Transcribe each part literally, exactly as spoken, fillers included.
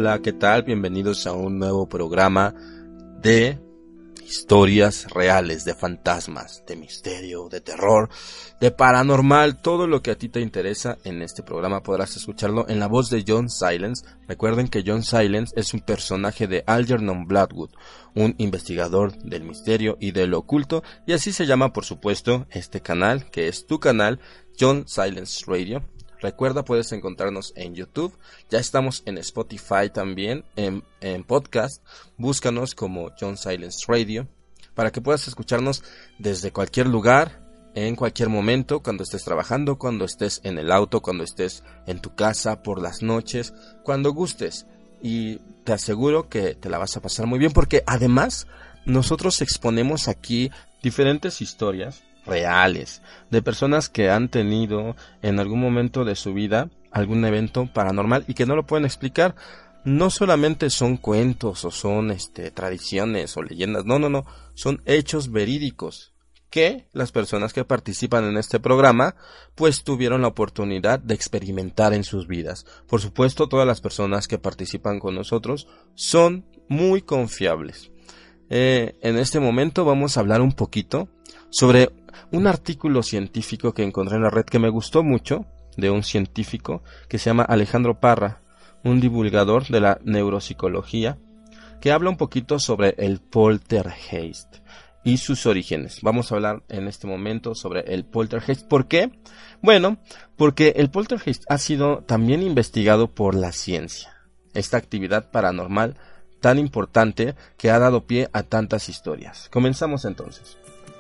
Hola, ¿qué tal? Bienvenidos a un nuevo programa de historias reales, de fantasmas, de misterio, de terror, de paranormal, todo lo que a ti te interesa en este programa podrás escucharlo en la voz de John Silence. Recuerden que John Silence es un personaje de Algernon Blackwood, un investigador del misterio y de lo oculto, y así se llama por supuesto este canal, que es tu canal, John Silence Radio. Recuerda, puedes encontrarnos en YouTube, ya estamos en Spotify también, en, en podcast, búscanos como John Silence Radio, para que puedas escucharnos desde cualquier lugar, en cualquier momento, cuando estés trabajando, cuando estés en el auto, cuando estés en tu casa, por las noches, cuando gustes, y te aseguro que te la vas a pasar muy bien, porque además nosotros exponemos aquí diferentes historias reales, de personas que han tenido en algún momento de su vida algún evento paranormal y que no lo pueden explicar. No solamente son cuentos o son este tradiciones o leyendas, no, no, no, son hechos verídicos que las personas que participan en este programa pues tuvieron la oportunidad de experimentar en sus vidas. Por supuesto, todas las personas que participan con nosotros son muy confiables. Eh, en este momento vamos a hablar un poquito sobre un artículo científico que encontré en la red que me gustó mucho, de un científico que se llama Alejandro Parra, un divulgador de la neuropsicología, que habla un poquito sobre el poltergeist y sus orígenes. Vamos a hablar en este momento sobre el poltergeist. ¿Por qué? Bueno, porque el poltergeist ha sido también investigado por la ciencia. Esta actividad paranormal tan importante que ha dado pie a tantas historias. Comenzamos entonces.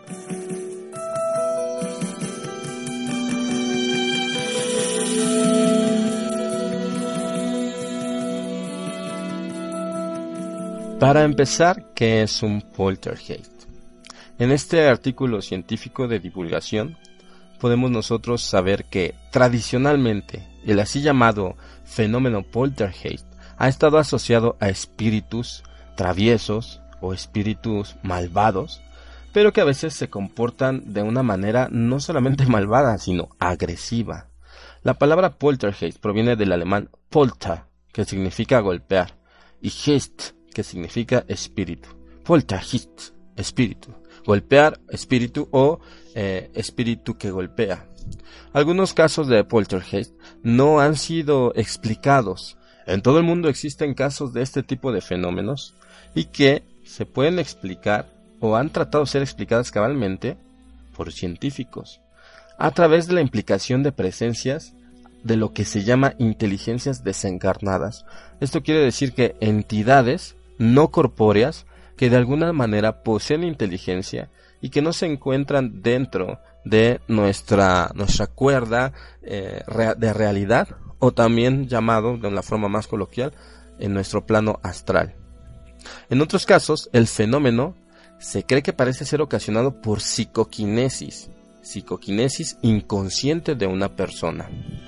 Para empezar, ¿qué es un poltergeist? En este artículo científico de divulgación, podemos nosotros saber que tradicionalmente el así llamado fenómeno poltergeist ha estado asociado a espíritus traviesos o espíritus malvados, pero que a veces se comportan de una manera no solamente malvada, sino agresiva. La palabra poltergeist proviene del alemán polter, que significa golpear, y geist, que significa espíritu. Poltergeist, espíritu. Golpear, espíritu o eh, espíritu que golpea. Algunos casos de poltergeist no han sido explicados. En todo el mundo existen casos de este tipo de fenómenos y que se pueden explicar o han tratado de ser explicadas cabalmente por científicos a través de la implicación de presencias de lo que se llama inteligencias desencarnadas. Esto quiere decir que entidades no corpóreas que de alguna manera poseen inteligencia y que no se encuentran dentro de nuestra, nuestra cuerda eh, de realidad, o también llamado de una forma más coloquial en nuestro plano astral. En otros casos, el fenómeno se cree que parece ser ocasionado por psicoquinesis, psicoquinesis inconsciente de una persona.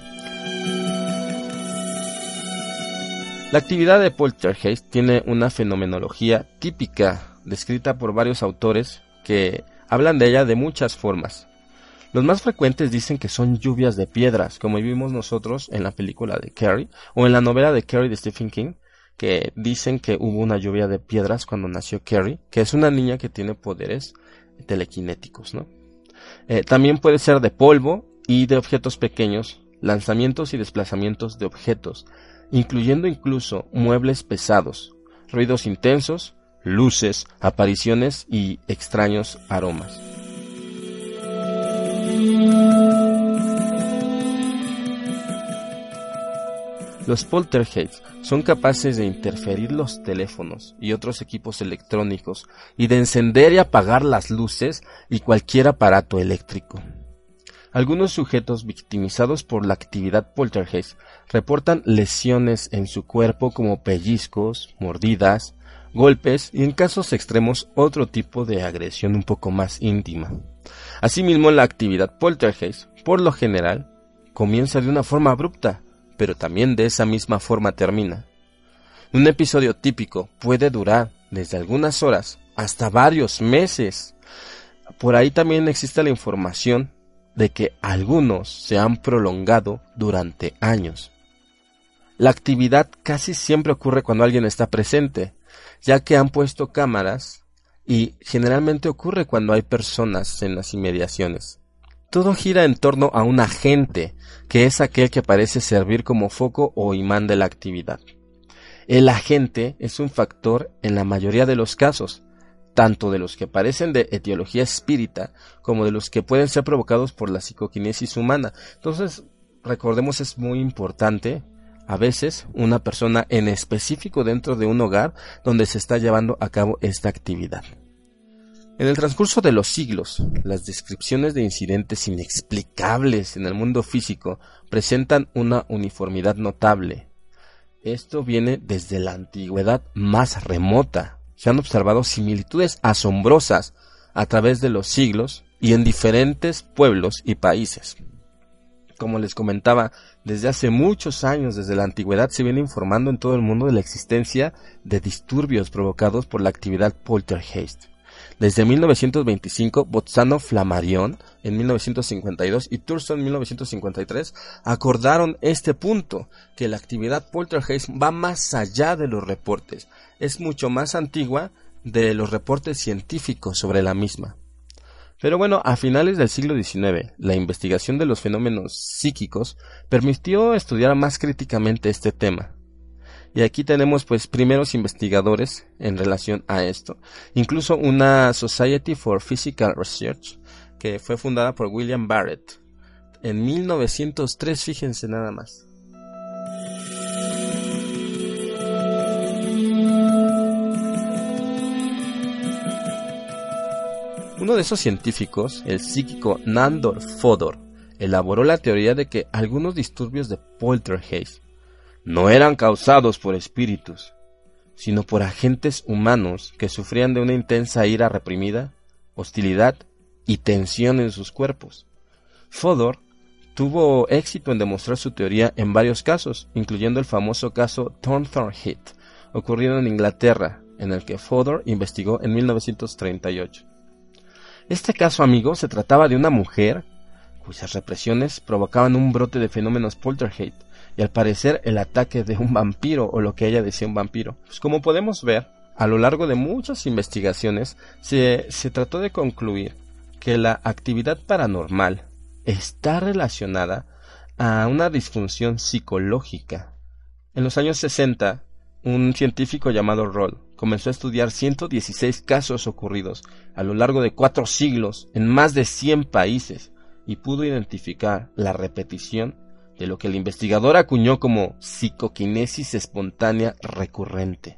La actividad de poltergeist tiene una fenomenología típica, descrita por varios autores que hablan de ella de muchas formas. Los más frecuentes dicen que son lluvias de piedras, como vimos nosotros en la película de Carrie, o en la novela de Carrie de Stephen King, que dicen que hubo una lluvia de piedras cuando nació Carrie, que es una niña que tiene poderes telequinéticos, ¿no? Eh, también puede ser de polvo y de objetos pequeños, lanzamientos y desplazamientos de objetos, incluyendo incluso muebles pesados, ruidos intensos, luces, apariciones y extraños aromas. Los poltergeists son capaces de interferir los teléfonos y otros equipos electrónicos y de encender y apagar las luces y cualquier aparato eléctrico. Algunos sujetos victimizados por la actividad poltergeist reportan lesiones en su cuerpo como pellizcos, mordidas, golpes y en casos extremos otro tipo de agresión un poco más íntima. Asimismo, la actividad poltergeist, por lo general, comienza de una forma abrupta, pero también de esa misma forma termina. Un episodio típico puede durar desde algunas horas hasta varios meses. Por ahí también existe la información de que algunos se han prolongado durante años. La actividad casi siempre ocurre cuando alguien está presente, ya que han puesto cámaras y generalmente ocurre cuando hay personas en las inmediaciones. Todo gira en torno a un agente, que es aquel que parece servir como foco o imán de la actividad. El agente es un factor en la mayoría de los casos, tanto de los que parecen de etiología espírita como de los que pueden ser provocados por la psicoquinesis humana. Entonces, recordemos, es muy importante, a veces, una persona en específico dentro de un hogar donde se está llevando a cabo esta actividad. En el transcurso de los siglos, las descripciones de incidentes inexplicables en el mundo físico presentan una uniformidad notable. Esto viene desde la antigüedad más remota. Se han observado similitudes asombrosas a través de los siglos y en diferentes pueblos y países. Como les comentaba, desde hace muchos años, desde la antigüedad, se viene informando en todo el mundo de la existencia de disturbios provocados por la actividad poltergeist. Desde mil novecientos veinticinco, Bolzano Flammarion en mil novecientos cincuenta y dos y Thurston en mil novecientos cincuenta y tres acordaron este punto, que la actividad poltergeist va más allá de los reportes, es mucho más antigua de los reportes científicos sobre la misma. Pero bueno, a finales del siglo diecinueve, la investigación de los fenómenos psíquicos permitió estudiar más críticamente este tema. Y aquí tenemos pues primeros investigadores en relación a esto. Incluso una Society for Physical Research que fue fundada por William Barrett en mil novecientos tres, fíjense nada más. Uno de esos científicos, el psíquico Nandor Fodor, elaboró la teoría de que algunos disturbios de poltergeist no eran causados por espíritus, sino por agentes humanos que sufrían de una intensa ira reprimida, hostilidad y tensión en sus cuerpos. Fodor tuvo éxito en demostrar su teoría en varios casos, incluyendo el famoso caso Thornthorne Heath, ocurrido en Inglaterra, en el que Fodor investigó en mil novecientos treinta y ocho. Este caso, amigos, se trataba de una mujer cuyas represiones provocaban un brote de fenómenos poltergeist, y al parecer el ataque de un vampiro, o lo que ella decía un vampiro. Pues como podemos ver, a lo largo de muchas investigaciones se, se trató de concluir que la actividad paranormal está relacionada a una disfunción psicológica. En los años sesenta, un científico llamado Roll comenzó a estudiar ciento dieciséis casos ocurridos a lo largo de cuatro siglos en más de cien países y pudo identificar la repetición de lo que el investigador acuñó como psicoquinesis espontánea recurrente.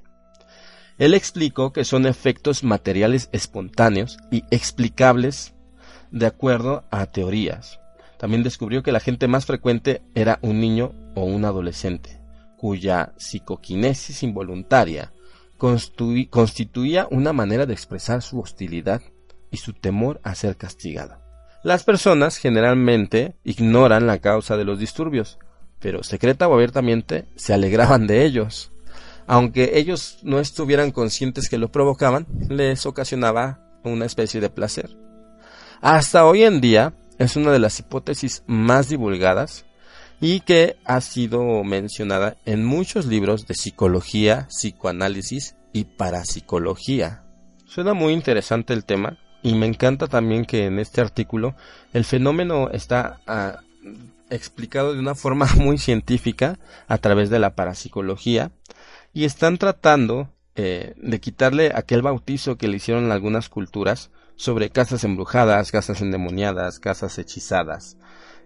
Él explicó que son efectos materiales espontáneos y explicables de acuerdo a teorías. También descubrió que la gente más frecuente era un niño o un adolescente, cuya psicoquinesis involuntaria constitu- constituía una manera de expresar su hostilidad y su temor a ser castigado. Las personas generalmente ignoran la causa de los disturbios, pero secreta o abiertamente se alegraban de ellos. Aunque ellos no estuvieran conscientes que lo provocaban, les ocasionaba una especie de placer. Hasta hoy en día es una de las hipótesis más divulgadas y que ha sido mencionada en muchos libros de psicología, psicoanálisis y parapsicología. Suena muy interesante el tema. Y me encanta también que en este artículo el fenómeno está uh, explicado de una forma muy científica a través de la parapsicología y están tratando eh, de quitarle aquel bautizo que le hicieron en algunas culturas sobre casas embrujadas, casas endemoniadas, casas hechizadas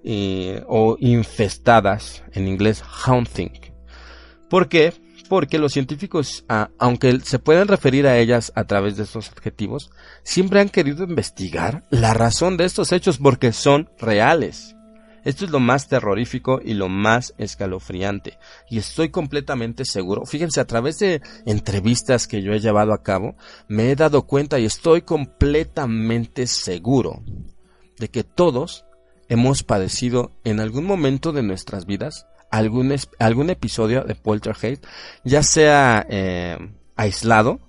y, o infestadas, en inglés haunting. ¿Por qué? Porque los científicos, ah, aunque se pueden referir a ellas a través de estos adjetivos, siempre han querido investigar la razón de estos hechos porque son reales. Esto es lo más terrorífico y lo más escalofriante. Y estoy completamente seguro, fíjense, a través de entrevistas que yo he llevado a cabo, me he dado cuenta y estoy completamente seguro de que todos hemos padecido en algún momento de nuestras vidas algún, es, algún episodio de poltergeist, ya sea eh, aislado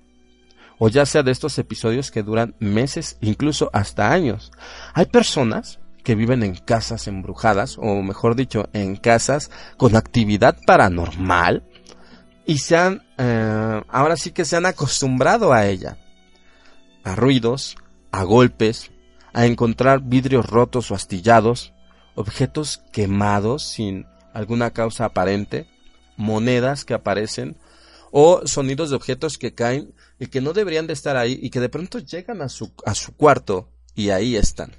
o ya sea de estos episodios que duran meses, incluso hasta años. Hay personas que viven en casas embrujadas, o mejor dicho, en casas con actividad paranormal, y se han, eh, ahora sí que se han acostumbrado a ella, a ruidos, a golpes, a encontrar vidrios rotos o astillados, objetos quemados sin alguna causa aparente, monedas que aparecen, o sonidos de objetos que caen y que no deberían de estar ahí y que de pronto llegan a su, a su cuarto y ahí están.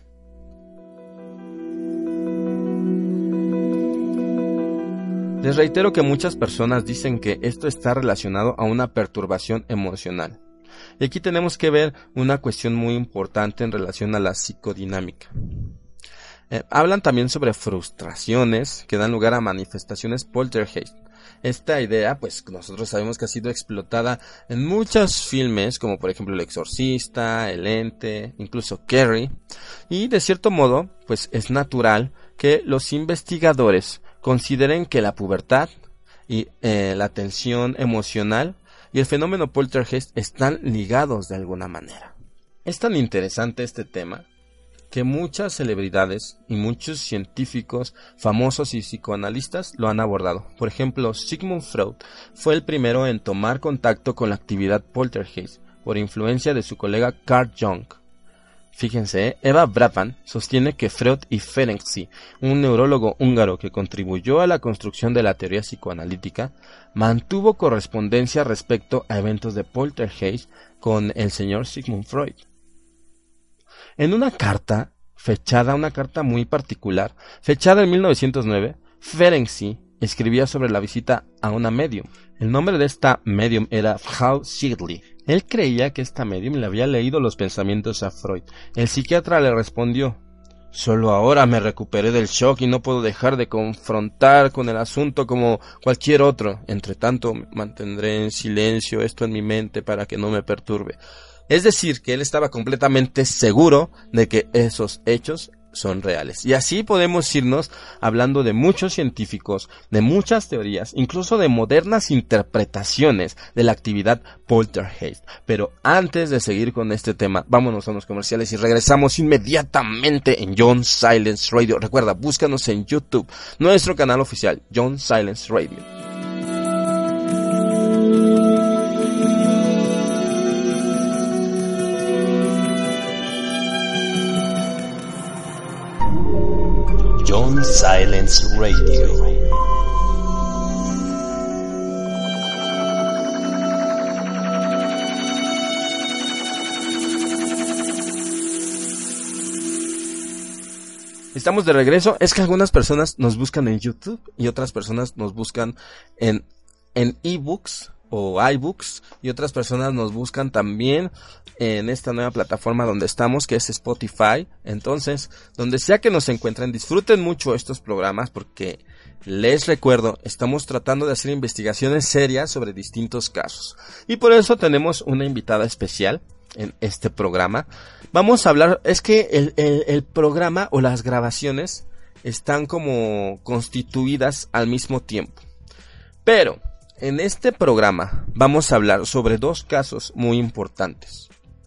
Les reitero que muchas personas dicen que esto está relacionado a una perturbación emocional. Y aquí tenemos que ver una cuestión muy importante en relación a la psicodinámica. Eh, hablan también sobre frustraciones que dan lugar a manifestaciones poltergeist. Esta idea, pues nosotros sabemos que ha sido explotada en muchos filmes, como por ejemplo El Exorcista, El Ente, incluso Carrie, y de cierto modo, pues es natural que los investigadores consideren que la pubertad y eh, la tensión emocional y el fenómeno poltergeist están ligados de alguna manera. Es tan interesante este tema que muchas celebridades y muchos científicos famosos y psicoanalistas lo han abordado. Por ejemplo, Sigmund Freud fue el primero en tomar contacto con la actividad poltergeist por influencia de su colega Carl Jung. Fíjense, ¿eh? Eva Brapan sostiene que Freud y Ferenczi, un neurólogo húngaro que contribuyó a la construcción de la teoría psicoanalítica, mantuvo correspondencia respecto a eventos de poltergeist con el señor Sigmund Freud. En una carta, fechada, una carta muy particular, fechada en mil novecientos nueve, Ferenczi escribía sobre la visita a una medium. El nombre de esta medium era Frau Schiedli. Él creía que esta medium le había leído los pensamientos a Freud. El psiquiatra le respondió: «Solo ahora me recuperé del shock y no puedo dejar de confrontar con el asunto como cualquier otro. Entre tanto, mantendré en silencio esto en mi mente para que no me perturbe». Es decir, que él estaba completamente seguro de que esos hechos son reales. Y así podemos irnos hablando de muchos científicos, de muchas teorías, incluso de modernas interpretaciones de la actividad poltergeist. Pero antes de seguir con este tema, vámonos a unos comerciales y regresamos inmediatamente en John Silence Radio. Recuerda, búscanos en YouTube, nuestro canal oficial, John Silence Radio. John Silence Radio. Estamos de regreso. Es que algunas personas nos buscan en YouTube y otras personas nos buscan en en ebooks o iBooks y otras personas nos buscan también en esta nueva plataforma donde estamos, que es Spotify. Entonces, donde sea que nos encuentren, disfruten mucho estos programas porque les recuerdo, estamos tratando de hacer investigaciones serias sobre distintos casos. Y por eso tenemos una invitada especial en este programa. Vamos a hablar, es que el, el, el programa o las grabaciones están como constituidas al mismo tiempo. Pero en este programa vamos a hablar sobre dos casos muy importantes.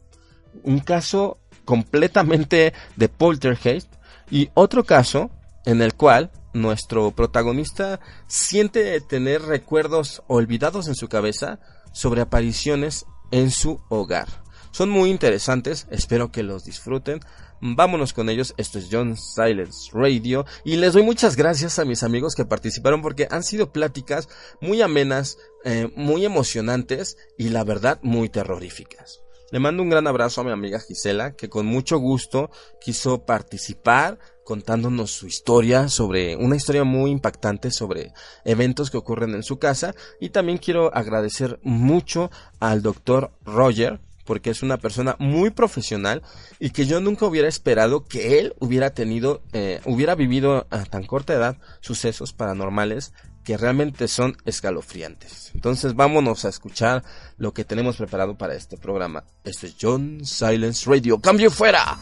Un caso completamente de poltergeist y otro caso en el cual nuestro protagonista siente tener recuerdos olvidados en su cabeza sobre apariciones en su hogar. Son muy interesantes, espero que los disfruten. Vámonos con ellos, esto es John Silence Radio y les doy muchas gracias a mis amigos que participaron porque han sido pláticas muy amenas, eh, muy emocionantes y la verdad muy terroríficas. Le mando un gran abrazo a mi amiga Gisela que con mucho gusto quiso participar contándonos su historia sobre una historia muy impactante sobre eventos que ocurren en su casa y también quiero agradecer mucho al doctor Roger porque es una persona muy profesional y que yo nunca hubiera esperado que él hubiera tenido, eh, hubiera vivido a tan corta edad sucesos paranormales que realmente son escalofriantes. Entonces vámonos a escuchar lo que tenemos preparado para este programa. Esto es John Silence Radio. ¡Cambio fuera!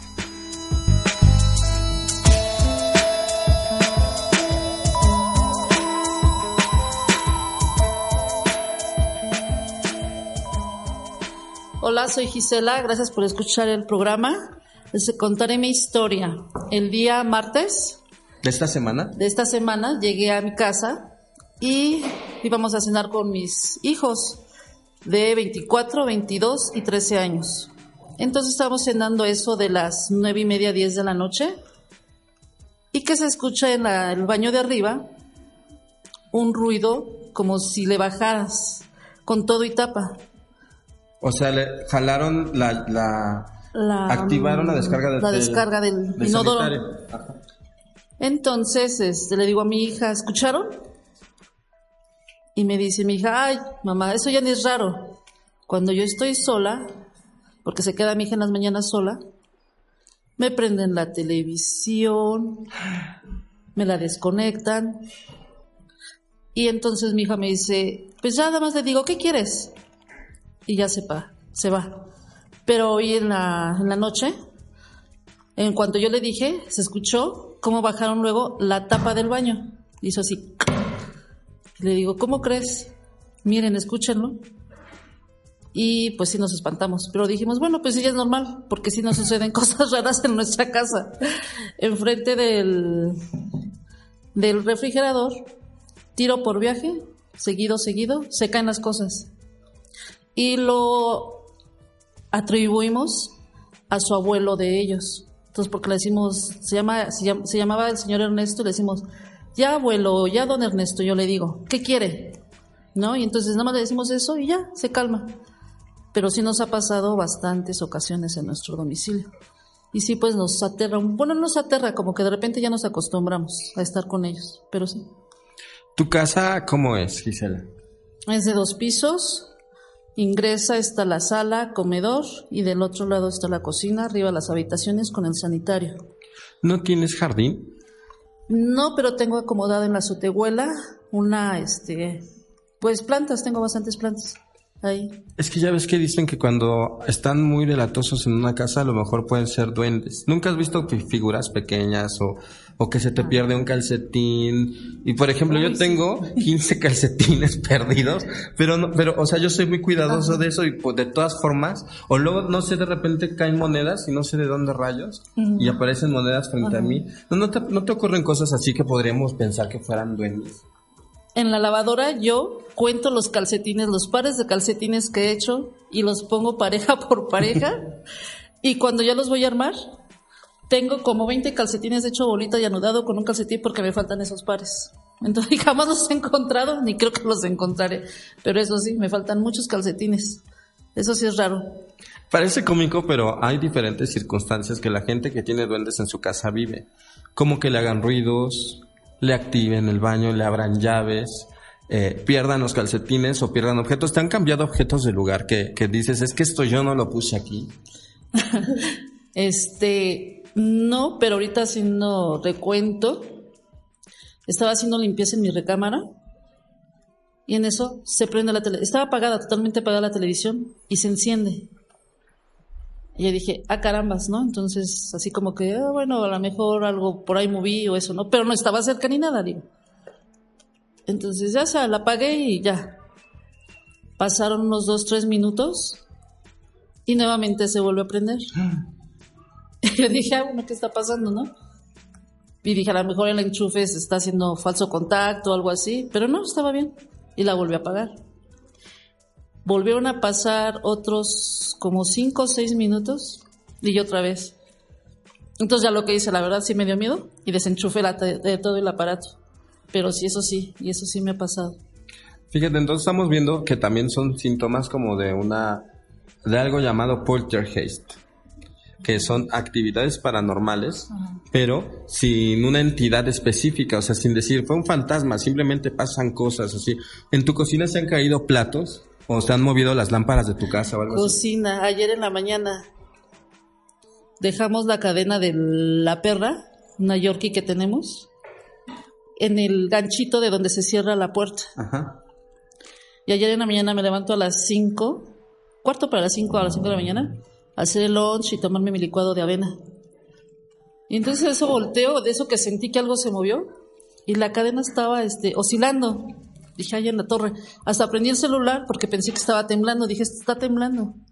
Hola, soy Gisela, gracias por escuchar el programa. Les contaré mi historia. El día martes ¿De esta semana? de esta semana llegué a mi casa y íbamos a cenar con mis hijos de veinticuatro, veintidós y trece años. Entonces estábamos cenando eso de las nueve y media, diez de la noche, y que se escucha en la, el baño de arriba un ruido como si le bajaras con todo y tapa. O sea, le jalaron la... la... La, activaron la descarga del, la descarga del, del inodoro. Ajá. Entonces este, le digo a mi hija, ¿escucharon? Y me dice mi hija, ay, mamá, eso ya no es raro. Cuando yo estoy sola, porque se queda mi hija en las mañanas sola, me prenden la televisión, me la desconectan, y entonces mi hija me dice, pues ya nada más le digo, ¿qué quieres? Y ya se va, se va. Pero hoy en la, en la noche, en cuanto yo le dije, se escuchó cómo bajaron luego la tapa del baño. Hizo así. Le digo, ¿cómo crees? Miren, escúchenlo. Y pues sí nos espantamos. Pero dijimos, bueno, pues sí ya es normal, porque sí nos suceden cosas raras en nuestra casa. Enfrente del, del refrigerador, tiro por viaje, seguido, seguido, se caen las cosas. Y lo atribuimos a su abuelo de ellos. Entonces, porque le decimos, se llama, se, llama, se llamaba el señor Ernesto, y le decimos, ya abuelo, ya don Ernesto, yo le digo, ¿qué quiere? ¿No? Y entonces nada más le decimos eso y ya, se calma. Pero sí nos ha pasado bastantes ocasiones en nuestro domicilio. Y sí, pues nos aterra, bueno, no nos aterra, como que de repente ya nos acostumbramos a estar con ellos, pero sí. ¿Tu casa cómo es, Gisela? Es de dos pisos. Ingresa, está la sala, comedor, y del otro lado está la cocina, arriba las habitaciones con el sanitario. ¿No tienes jardín? No, pero tengo acomodada en la azotehuela una, este, pues plantas, tengo bastantes plantas ahí. Es que ya ves que dicen que cuando están muy delatosos en una casa a lo mejor pueden ser duendes. ¿Nunca has visto figuras pequeñas o, o que se te pierde un calcetín? Y por ejemplo, Uy, yo tengo quince calcetines perdidos, pero no, pero o sea, yo soy muy cuidadoso de eso y pues, de todas formas, o luego no sé, de repente caen monedas y no sé de dónde rayos uh-huh. y aparecen monedas frente uh-huh. a mí. ¿No, no, te, ¿No te ocurren cosas así que podríamos pensar que fueran duendes? En la lavadora yo cuento los calcetines, los pares de calcetines que he hecho y los pongo pareja por pareja y cuando ya los voy a armar tengo como veinte calcetines hecho bolita y anudado con un calcetín porque me faltan esos pares. Entonces jamás los he encontrado, ni creo que los encontraré, pero eso sí, me faltan muchos calcetines. Eso sí es raro. Parece cómico, pero hay diferentes circunstancias que la gente que tiene duendes en su casa vive. Como que le hagan ruidos, le activen el baño, le abran llaves, eh, pierdan los calcetines o pierdan objetos. ¿Te han cambiado objetos de lugar que, que dices, es que esto yo no lo puse aquí? este, no, pero ahorita haciendo recuento, estaba haciendo limpieza en mi recámara y en eso se prende la tele. Estaba apagada, totalmente apagada la televisión y se enciende. Y yo dije, ah, carambas, ¿no? Entonces, así como que, ah, bueno, a lo mejor algo por ahí moví o eso, ¿no? Pero no estaba cerca ni nada, digo. Entonces ya se la apagué y ya. Pasaron unos dos, tres minutos y nuevamente se vuelve a prender. Y yo dije, ah, bueno, ¿qué está pasando, no? Y dije, a lo mejor el enchufe se está haciendo falso contacto o algo así, pero no, estaba bien. Y la volví a apagar. Volvieron a pasar otros como cinco o seis minutos y yo otra vez. Entonces ya lo que hice, la verdad, sí me dio miedo y desenchufé la de, de todo el aparato. Pero sí, eso sí, y eso sí me ha pasado. Fíjate, entonces estamos viendo que también son síntomas como de una, de algo llamado poltergeist, que son actividades paranormales, uh-huh. pero sin una entidad específica, o sea, sin decir, fue un fantasma, simplemente pasan cosas así. ¿En tu cocina se han caído platos? ¿O se han movido las lámparas de tu casa o algo Cocina, así? Ayer en la mañana dejamos la cadena de la perra, una Yorkie que tenemos, en el ganchito de donde se cierra la puerta. Ajá. Y ayer en la mañana me levanto a las cinco, cuarto para las cinco, a las cinco de la mañana, a hacer el lunch y tomarme mi licuado de avena. Y entonces eso volteo, de eso que sentí que algo se movió, y la cadena estaba este, oscilando. Dije, ahí en la torre. Hasta prendí el celular porque pensé que estaba temblando. Dije, está temblando.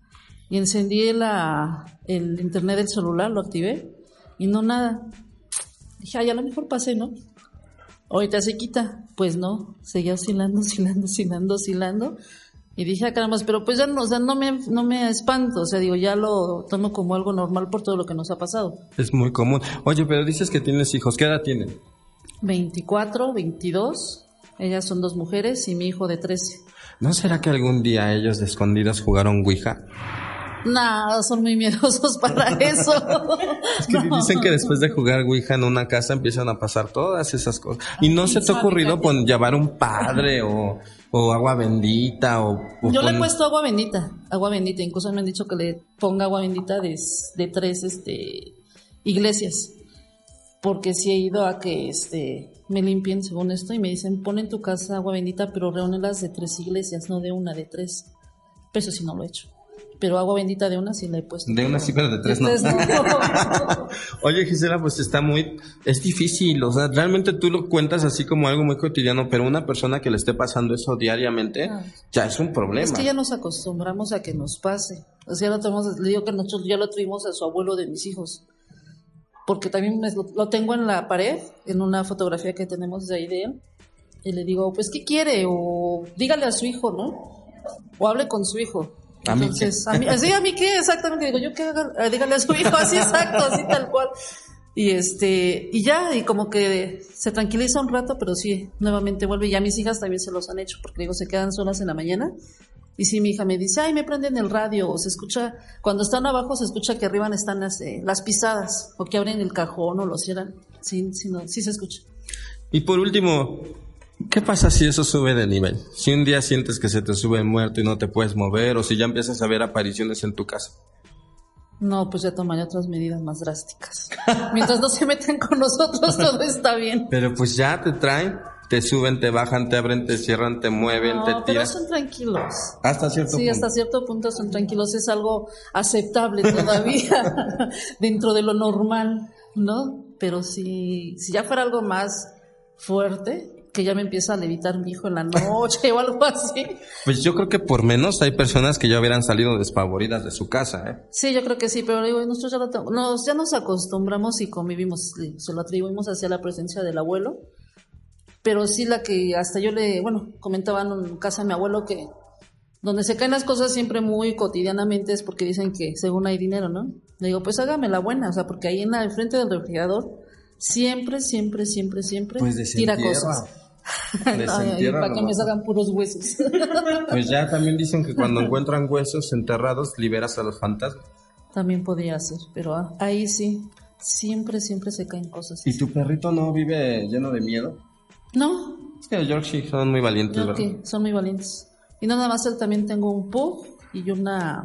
y encendí la, el internet del celular, lo activé y no nada. Dije, ay, a lo mejor pasé, ¿no? Ahorita se quita. Pues no, seguía oscilando, oscilando, oscilando, oscilando. Y dije, ah, caramba, pero pues ya no, o sea, no me, no me espanto. O sea, digo, ya lo tomo como algo normal por todo lo que nos ha pasado. Es muy común. Oye, pero dices que tienes hijos. ¿Qué edad tienen? veinticuatro, veintidós. Ellas son dos mujeres y mi hijo de trece. ¿No será que algún día ellos de escondidas jugaron Ouija? No, son muy miedosos para eso. Es que no. Dicen que después de jugar Ouija en una casa empiezan a pasar todas esas cosas. ¿Y no se te ha ocurrido pon, llevar un padre o, o agua bendita? O, o Yo pon... le he puesto agua bendita, agua bendita. Incluso me han dicho que le ponga agua bendita de, de tres este, iglesias. Porque sí he ido a que este, me limpien según esto y me dicen, pon en tu casa agua bendita, pero reúnelas de tres iglesias, no de una, de tres. Pero eso sí no lo he hecho. Pero agua bendita de una sí la he puesto. De una sí, pero de tres no. no. Oye, Gisela, pues está muy... Es difícil, o sea, realmente tú lo cuentas así como algo muy cotidiano, pero una persona que le esté pasando eso diariamente, ah. ya es un problema. Es que ya nos acostumbramos a que nos pase. O sea, lo tenemos, le digo que nosotros ya lo tuvimos a su abuelo de mis hijos. Porque también me, lo tengo en la pared, en una fotografía que tenemos de ahí de él. Y le digo, pues, ¿qué quiere? O dígale a su hijo, ¿no? O hable con su hijo. ¿A mí Entonces, ¿a mí, sí, a mí qué? Exactamente, digo, yo qué haga, dígale a su hijo, así exacto, así tal cual. Y este, y ya, y como que se tranquiliza un rato, pero sí, nuevamente vuelve, y a mis hijas también se los han hecho, porque digo, se quedan solas en la mañana, y sí, mi hija me dice, ay, me prenden el radio, o se escucha, cuando están abajo se escucha que arriba están las, eh, las pisadas, o que abren el cajón, o lo cierran, sí, sí, no, sí se escucha. Y por último, ¿qué pasa si eso sube de nivel? Si un día sientes que se te sube muerto y no te puedes mover, o si ya empiezas a ver apariciones en tu casa. No, pues ya tomaré otras medidas más drásticas. Mientras no se metan con nosotros, todo está bien. Pero pues ya te traen, te suben, te bajan, te abren, te cierran, te mueven, no, te tiran. Pero son tranquilos. Hasta cierto sí, punto. Sí, hasta cierto punto son tranquilos. Es algo aceptable todavía dentro de lo normal, ¿no? Pero si, si ya fuera algo más fuerte, que ya me empieza a levitar mi hijo en la noche o algo así. Pues yo creo que por menos hay personas que ya hubieran salido despavoridas de su casa, ¿eh? Sí, yo creo que sí, pero digo, nosotros ya, lo tengo, nos, ya nos acostumbramos y convivimos, se lo atribuimos hacia la presencia del abuelo, pero sí la que hasta yo le, bueno, comentaban en casa de mi abuelo que donde se caen las cosas siempre muy cotidianamente es porque dicen que según hay dinero, ¿no? Le digo, pues hágame la buena, o sea, porque ahí en la, al frente del refrigerador siempre, siempre, siempre, siempre pues tira cosas. No, para que me salgan puros huesos. Pues ya también dicen que cuando encuentran huesos enterrados liberas a los fantasmas. También podría ser, pero ah, ahí sí, siempre, siempre se caen cosas. ¿Y tu perrito no vive lleno de miedo? No. Es que los Yorkshire son muy valientes, ¿verdad? Sí, son muy valientes. Y no nada más, él también tengo un Pug y una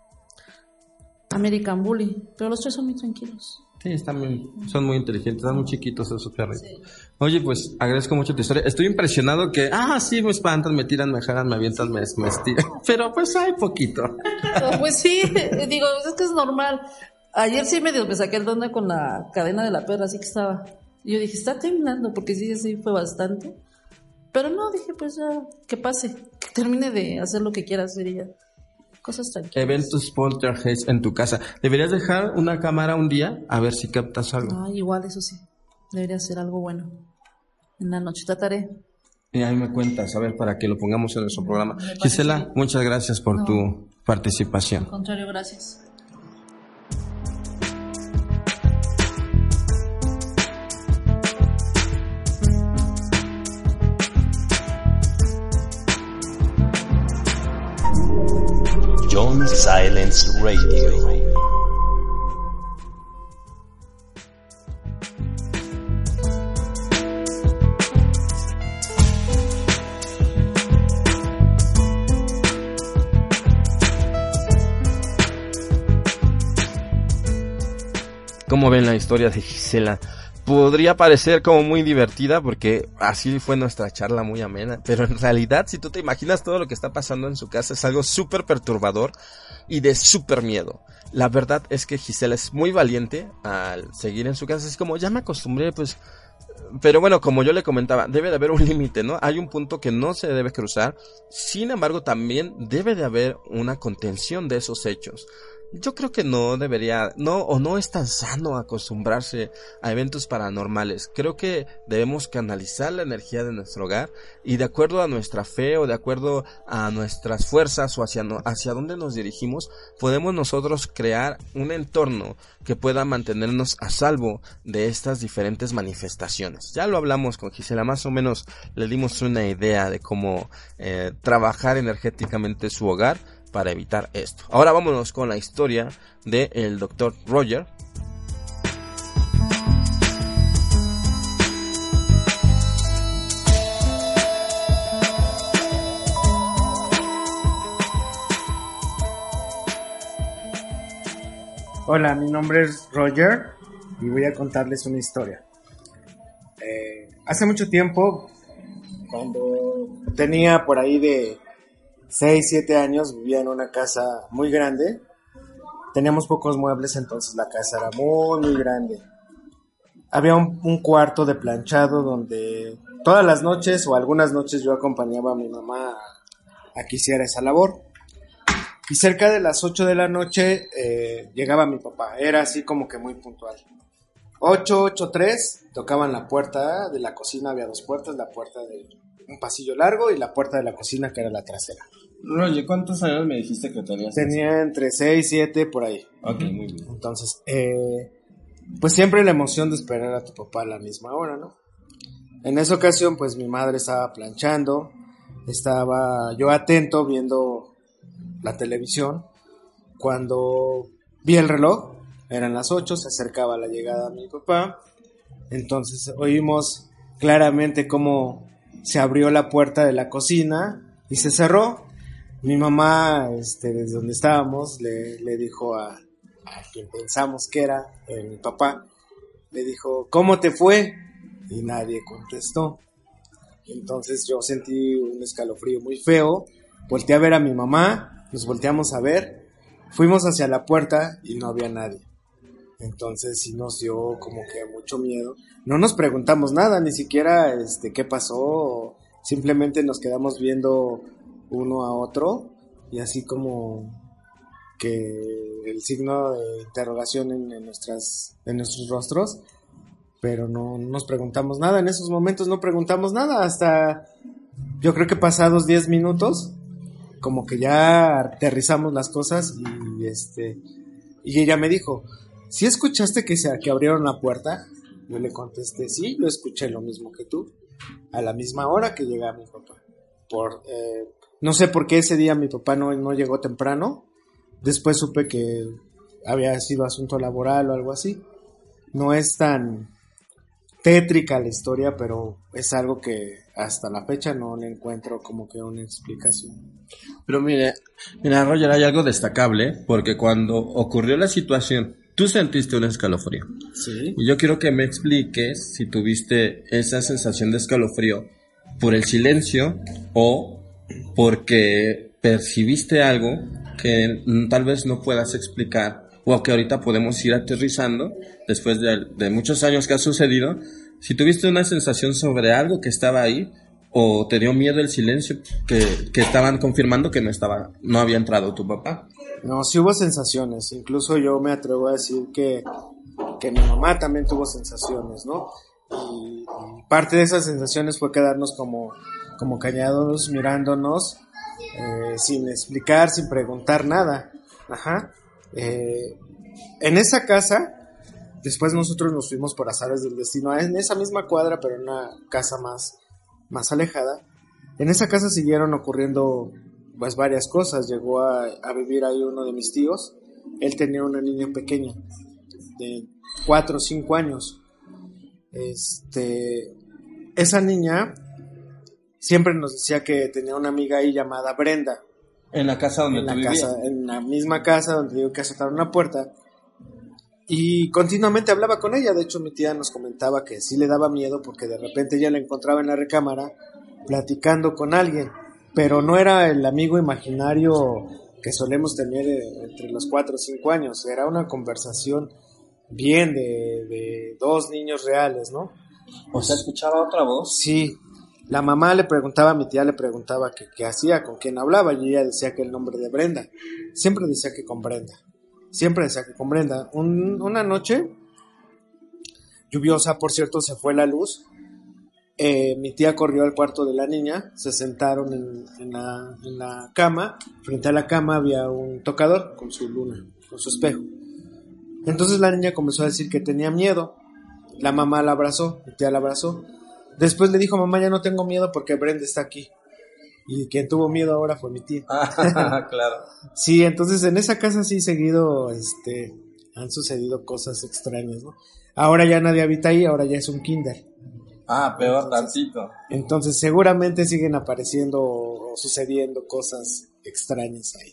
American Bully, pero los tres son muy tranquilos. Sí, están muy, son muy inteligentes, están muy chiquitos esos perritos. Sí. Oye, pues agradezco mucho tu historia. Estoy impresionado que, ah, sí, me espantan, me tiran, me jalan, me avientan, me, me estiran. Pero pues hay poquito. No, pues sí, digo, es que es normal. Ayer sí medio me saqué el donde con la cadena de la perra, así que estaba. Y yo dije, está temblando, porque sí, sí fue bastante. Pero no, dije, pues ya, que pase, que termine de hacer lo que quiera hacer y ya. Cosas tranquilas. Eventos poltergeist en tu casa. ¿Deberías dejar una cámara un día a ver si captas algo? Ah, igual, eso sí. Debería ser algo bueno. En la noche trataré. Y ahí me cuentas, a ver, para que lo pongamos en nuestro programa. Gisela, muchas gracias por no. tu participación. Al contrario, gracias. John Silence Radio. ¿Cómo ven la historia de Gisela? Podría parecer como muy divertida porque así fue nuestra charla, muy amena, pero en realidad si tú te imaginas todo lo que está pasando en su casa es algo súper perturbador y de súper miedo. La verdad es que Gisela es muy valiente al seguir en su casa, es como ya me acostumbré, pues pero bueno, como yo le comentaba, debe de haber un límite, ¿no? Hay un punto que no se debe cruzar. Sin embargo, también debe de haber una contención de esos hechos. Yo creo que no debería, no, o no es tan sano acostumbrarse a eventos paranormales. Creo que debemos canalizar la energía de nuestro hogar y de acuerdo a nuestra fe o de acuerdo a nuestras fuerzas o hacia, no, hacia dónde nos dirigimos, podemos nosotros crear un entorno que pueda mantenernos a salvo de estas diferentes manifestaciones. Ya lo hablamos con Gisela, más o menos le dimos una idea de cómo eh, trabajar energéticamente su hogar para evitar esto. Ahora vámonos con la historia del doctor Roger. Hola, mi nombre es Roger y voy a contarles una historia. Eh, hace mucho tiempo, cuando tenía por ahí de seis, siete años, vivía en una casa muy grande. Teníamos pocos muebles, entonces la casa era muy, muy grande. Había un, un cuarto de planchado donde todas las noches o algunas noches yo acompañaba a mi mamá a, a que hiciera esa labor. Y cerca de las ocho de la noche eh, llegaba mi papá. Era así como que muy puntual. ocho, ocho tres, tocaban la puerta de la cocina. Había dos puertas, la puerta de un pasillo largo y la puerta de la cocina, que era la trasera. Roger, ¿cuántos años me dijiste que tenías? Tenía entre seis, siete, por ahí. Ok, muy bien. Entonces, eh, pues siempre la emoción de esperar a tu papá a la misma hora, ¿no? En esa ocasión, pues mi madre estaba planchando, estaba yo atento viendo la televisión, cuando vi el reloj, eran las ocho, se acercaba la llegada de mi papá. Entonces oímos claramente cómo se abrió la puerta de la cocina y se cerró. Mi mamá, este, desde donde estábamos, le, le dijo a, a quien pensamos que era eh, mi papá, le dijo, ¿cómo te fue? Y nadie contestó. Entonces yo sentí un escalofrío muy feo, volteé a ver a mi mamá, nos volteamos a ver, fuimos hacia la puerta y no había nadie. Entonces sí nos dio como que mucho miedo. No nos preguntamos nada, ni siquiera este qué pasó, simplemente nos quedamos viendo uno a otro y así como que el signo de interrogación en, en nuestras en nuestros rostros, pero no, no nos preguntamos nada. En esos momentos no preguntamos nada hasta yo creo que pasados diez minutos como que ya aterrizamos las cosas y este y ella me dijo, ¿sí escuchaste que se que abrieron la puerta? Yo le contesté, sí, yo escuché lo mismo que tú, a la misma hora que llegaba mi papá. Por eh, no sé por qué ese día mi papá no, no llegó temprano. Después supe que había sido asunto laboral o algo así. No es tan tétrica la historia, pero es algo que hasta la fecha no le encuentro como que una explicación. Pero mire, mira, Roger, hay algo destacable, porque cuando ocurrió la situación, tú sentiste un escalofrío. Sí. Y yo quiero que me expliques si tuviste esa sensación de escalofrío por el silencio o porque percibiste algo que tal vez no puedas explicar o que ahorita podemos ir aterrizando después de, de muchos años que ha sucedido. Si tuviste una sensación sobre algo que estaba ahí o te dio miedo el silencio que, que estaban confirmando que no estaba, no había entrado tu papá. No, sí hubo sensaciones, incluso yo me atrevo a decir que, que mi mamá también tuvo sensaciones, ¿no? Y, y parte de esas sensaciones fue quedarnos como, como callados mirándonos, eh, sin explicar, sin preguntar nada. Ajá. Eh, en esa casa, después nosotros nos fuimos por azares del destino, en esa misma cuadra, pero en una casa más, más alejada. En esa casa siguieron ocurriendo pues varias cosas. Llegó a, a vivir ahí uno de mis tíos. Él tenía una niña pequeña de cuatro o cinco años. Este, esa niña siempre nos decía que tenía una amiga ahí llamada Brenda. En la casa donde en tú la vivías. casa, en la misma casa donde digo que azotaron una puerta. Y continuamente hablaba con ella. De hecho, mi tía nos comentaba que sí le daba miedo porque de repente ella la encontraba en la recámara platicando con alguien, pero no era el amigo imaginario que solemos tener entre los cuatro o cinco años. Era una conversación bien de, de dos niños reales, ¿no? O sea, escuchaba otra voz. Sí, la mamá le preguntaba, mi tía le preguntaba que qué hacía, con quién hablaba, y ella decía que el nombre de Brenda. Siempre decía que con Brenda. Siempre decía que con Brenda. Un, una noche lluviosa, por cierto, se fue la luz. Eh, mi tía corrió al cuarto de la niña, se sentaron en, en, la, en la cama. Frente a la cama había un tocador con su luna, con su espejo. Entonces la niña comenzó a decir que tenía miedo. La mamá la abrazó, mi tía la abrazó. Después le dijo, mamá, ya no tengo miedo porque Brenda está aquí. Y quien tuvo miedo ahora fue mi tía. Ah, claro. Sí, entonces en esa casa sí seguido, este, han sucedido cosas extrañas, ¿no? Ahora ya nadie habita ahí, ahora ya es un kinder. Ah, peor Entonces, tantito. Entonces seguramente siguen apareciendo o sucediendo cosas extrañas ahí.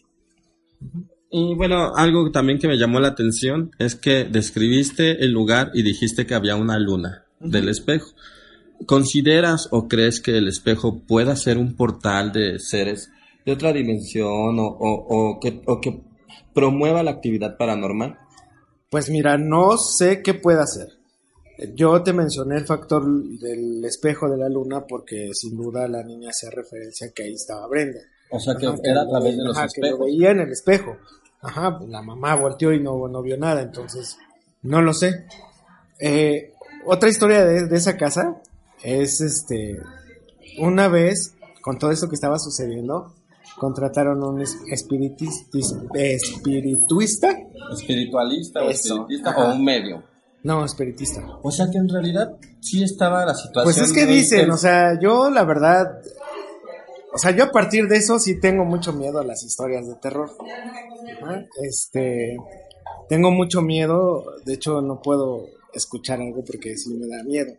Y bueno, algo también que me llamó la atención es que describiste el lugar y dijiste que había una luna uh-huh. del espejo. ¿Consideras o crees que el espejo pueda ser un portal de seres de otra dimensión o, o, o, que, o que promueva la actividad paranormal? Pues mira, no sé qué puede hacer. Yo te mencioné el factor del espejo de la luna porque sin duda la niña hacía referencia a que ahí estaba Brenda. O sea que ajá, era que a través de los ajá, espejos. Que lo veía en el espejo. Ajá, la mamá volteó y no, no vio nada, entonces no lo sé. Eh, otra historia de, de esa casa es este, una vez con todo esto que estaba sucediendo, contrataron un espiritis, espirituista, espiritualista o Eso, espiritista ajá. o un medio. No, espiritista. O sea que en realidad sí estaba la situación. Pues es que dicen, o sea, yo la verdad, o sea, yo a partir de eso sí tengo mucho miedo a las historias de terror. ¿Ah? Este, tengo mucho miedo, de hecho no puedo escuchar algo porque sí me da miedo.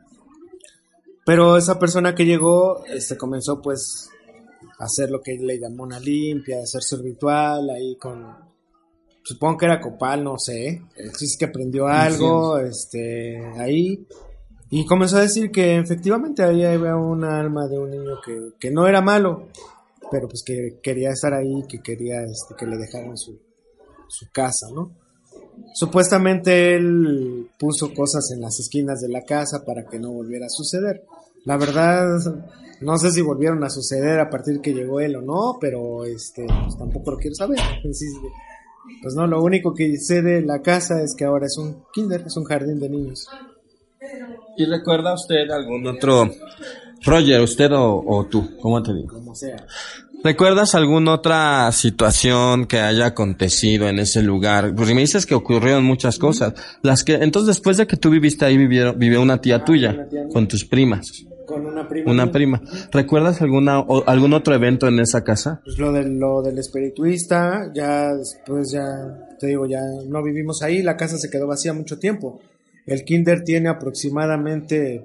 Pero esa persona que llegó, este, comenzó pues a hacer lo que le llamó una limpia, hacer su ritual ahí con, supongo que era copal, no sé, es que aprendió algo, este, ahí, y comenzó a decir que efectivamente ahí había una alma de un niño que, que no era malo, pero pues que quería estar ahí, que quería, este, que le dejaran su, su casa, ¿no? Supuestamente él puso cosas en las esquinas de la casa para que no volviera a suceder. La verdad, no sé si volvieron a suceder a partir que llegó él o no, pero este, pues tampoco lo quiero saber. Pues no, lo único que sé de la casa es que ahora es un kinder, es un jardín de niños. ¿Y recuerda usted algún otro, Roger, usted o, o tú, cómo te digo? Como sea. ¿Recuerdas alguna otra situación que haya acontecido en ese lugar? Porque me dices que ocurrieron muchas cosas. Las que, entonces después de que tú viviste ahí, vivieron, vivió una tía tuya, una tía con tus primas. Con una prima. Una prima. ¿Recuerdas alguna, o, algún otro evento en esa casa? Pues lo del, lo del espirituista, ya después ya, te digo, ya no vivimos ahí, la casa se quedó vacía mucho tiempo. El kinder tiene aproximadamente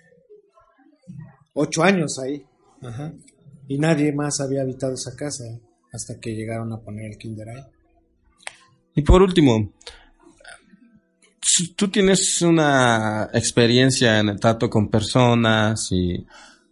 ocho años ahí. Ajá. Y nadie más había habitado esa casa hasta que llegaron a poner el kinder ahí. Y por último, tú tienes una experiencia en el trato con personas y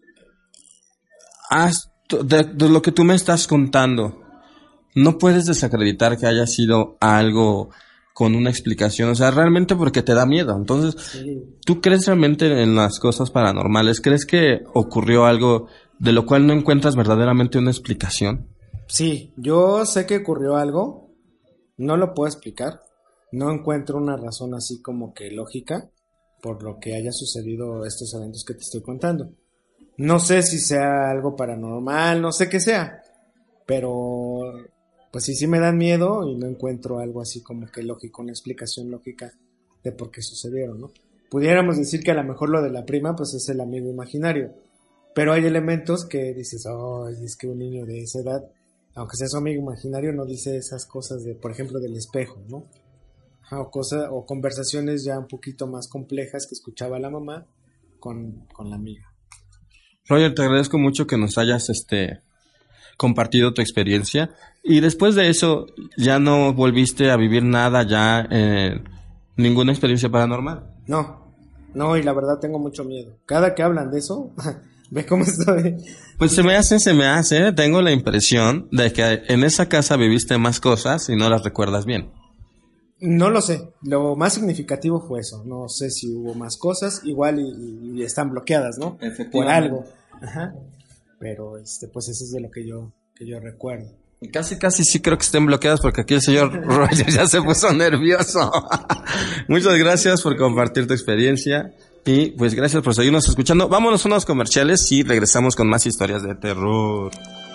has, de, de lo que tú me estás contando, no puedes desacreditar que haya sido algo con una explicación, o sea, realmente porque te da miedo. Entonces, sí. ¿Tú crees realmente en las cosas paranormales? ¿Crees que ocurrió algo de lo cual no encuentras verdaderamente una explicación? Sí, yo sé que ocurrió algo, no lo puedo explicar, no encuentro una razón así como que lógica por lo que haya sucedido estos eventos que te estoy contando. No sé si sea algo paranormal, no sé qué sea, pero pues sí, sí me dan miedo y no encuentro algo así como que lógico, una explicación lógica de por qué sucedieron, ¿no? Pudiéramos decir que a lo mejor lo de la prima pues es el amigo imaginario, pero hay elementos que dices, oh, es que un niño de esa edad, aunque sea su amigo imaginario, no dice esas cosas de, por ejemplo, del espejo, ¿no? O, cosa, o conversaciones ya un poquito más complejas que escuchaba la mamá con, con la amiga. Roger, te agradezco mucho que nos hayas este compartido tu experiencia. Y después de eso, ¿ya no volviste a vivir nada ya, eh, ninguna experiencia paranormal? No, no, y la verdad tengo mucho miedo. Cada que hablan de eso, ¿ves cómo estoy? Pues se me hace, se me hace, tengo la impresión de que en esa casa viviste más cosas y no las recuerdas bien. No lo sé, lo más significativo fue eso, no sé si hubo más cosas, igual y, y están bloqueadas, ¿no? Por algo. Ajá. Pero este, pues eso es de lo que yo, que yo recuerdo. Casi, casi sí creo que estén bloqueadas porque aquí el señor Roger ya se puso nervioso. Muchas gracias por compartir tu experiencia y pues gracias por seguirnos escuchando. Vámonos a unos comerciales y regresamos con más historias de terror.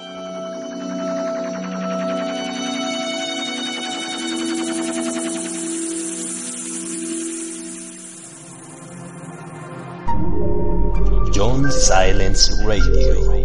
John Silence Radio.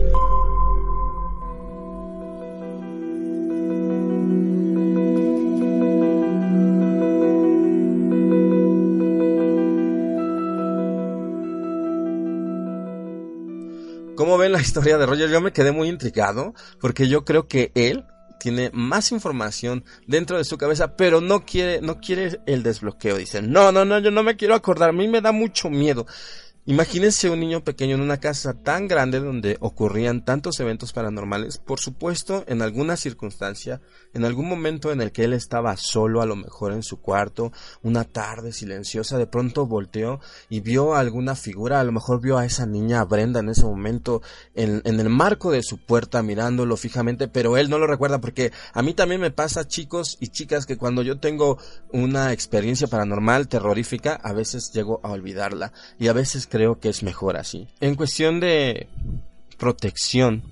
¿Cómo ven la historia de Roger? Yo me quedé muy intrigado porque yo creo que él tiene más información dentro de su cabeza, pero no quiere, no quiere el desbloqueo. Dice, no, no, no, yo no me quiero acordar, a mí me da mucho miedo. Imagínense un niño pequeño en una casa tan grande donde ocurrían tantos eventos paranormales. Por supuesto, en alguna circunstancia, en algún momento en el que él estaba solo, a lo mejor en su cuarto, una tarde silenciosa, de pronto volteó y vio a alguna figura, a lo mejor vio a esa niña Brenda en ese momento en, en el marco de su puerta mirándolo fijamente, pero él no lo recuerda porque a mí también me pasa, chicos y chicas, que cuando yo tengo una experiencia paranormal terrorífica, a veces llego a olvidarla y a veces creo que es mejor así. En cuestión de protección,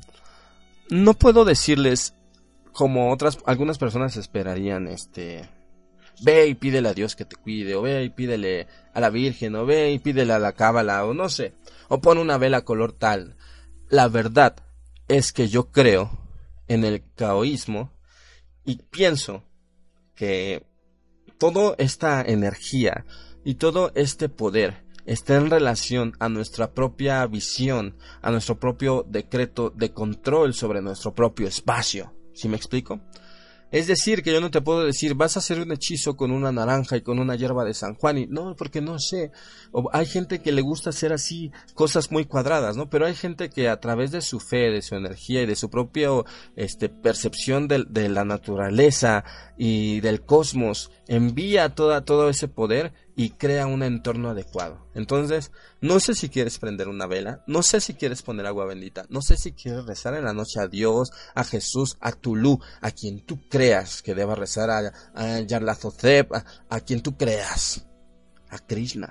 no puedo decirles como otras, algunas personas esperarían, este, ve y pídele a Dios que te cuide, o ve y pídele a la Virgen, o ve y pídele a la cábala, o no sé, o pon una vela color tal. La verdad es que yo creo en el taoísmo y pienso que toda esta energía y todo este poder está en relación a nuestra propia visión, a nuestro propio decreto de control sobre nuestro propio espacio. ¿Sí me explico? Es decir, que yo no te puedo decir, vas a hacer un hechizo con una naranja y con una hierba de San Juan, y no, porque no sé. O hay gente que le gusta hacer así cosas muy cuadradas, ¿no? Pero hay gente que a través de su fe, de su energía y de su propia este, percepción de, de la naturaleza y del cosmos, envía toda, todo ese poder y crea un entorno adecuado. Entonces, no sé si quieres prender una vela, no sé si quieres poner agua bendita, no sé si quieres rezar en la noche a Dios, a Jesús, a Tulú, a quien tú creas que deba rezar, a, a Yarlathotep, a, a quien tú creas, a Krishna.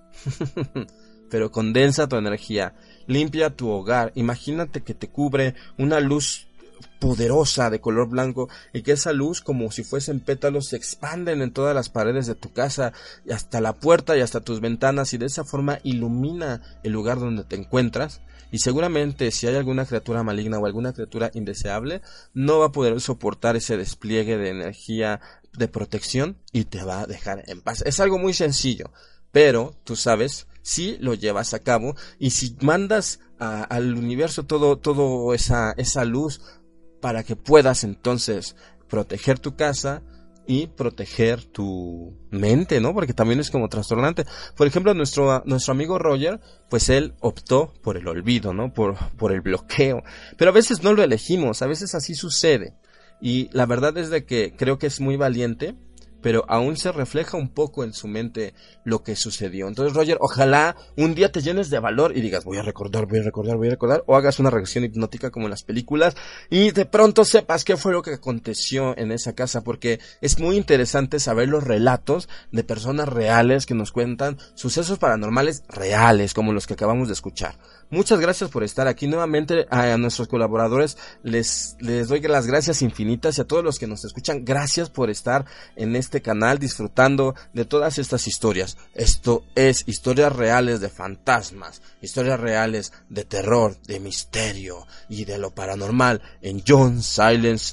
Pero condensa tu energía, limpia tu hogar, imagínate que te cubre una luz poderosa de color blanco y que esa luz, como si fuesen pétalos, se expanden en todas las paredes de tu casa y hasta la puerta y hasta tus ventanas, y de esa forma ilumina el lugar donde te encuentras. Y seguramente si hay alguna criatura maligna o alguna criatura indeseable, no va a poder soportar ese despliegue de energía de protección y te va a dejar en paz. Es algo muy sencillo, pero tú sabes, si lo llevas a cabo y si mandas a, al universo todo, todo esa, esa luz para que puedas entonces proteger tu casa y proteger tu mente, ¿no? Porque también es como trastornante. Por ejemplo, nuestro, nuestro amigo Roger, pues él optó por el olvido, ¿no? Por, por el bloqueo. Pero a veces no lo elegimos, a veces así sucede. Y la verdad es de que creo que es muy valiente, pero aún se refleja un poco en su mente lo que sucedió. Entonces, Roger, ojalá un día te llenes de valor y digas, voy a recordar, voy a recordar, voy a recordar, o hagas una regresión hipnótica como en las películas y de pronto sepas qué fue lo que aconteció en esa casa, porque es muy interesante saber los relatos de personas reales que nos cuentan sucesos paranormales reales, como los que acabamos de escuchar. Muchas gracias por estar aquí nuevamente. A nuestros colaboradores les, les doy las gracias infinitas, y a todos los que nos escuchan, gracias por estar en este canal disfrutando de todas estas historias. Esto es historias reales de fantasmas, historias reales de terror, de misterio y de lo paranormal en John Silence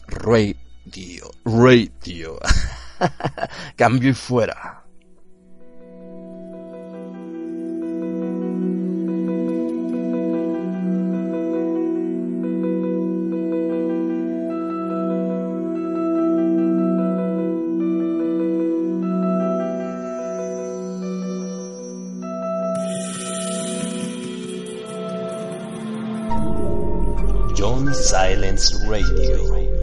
Radio. Radio. Cambio y fuera. John Silence Radio.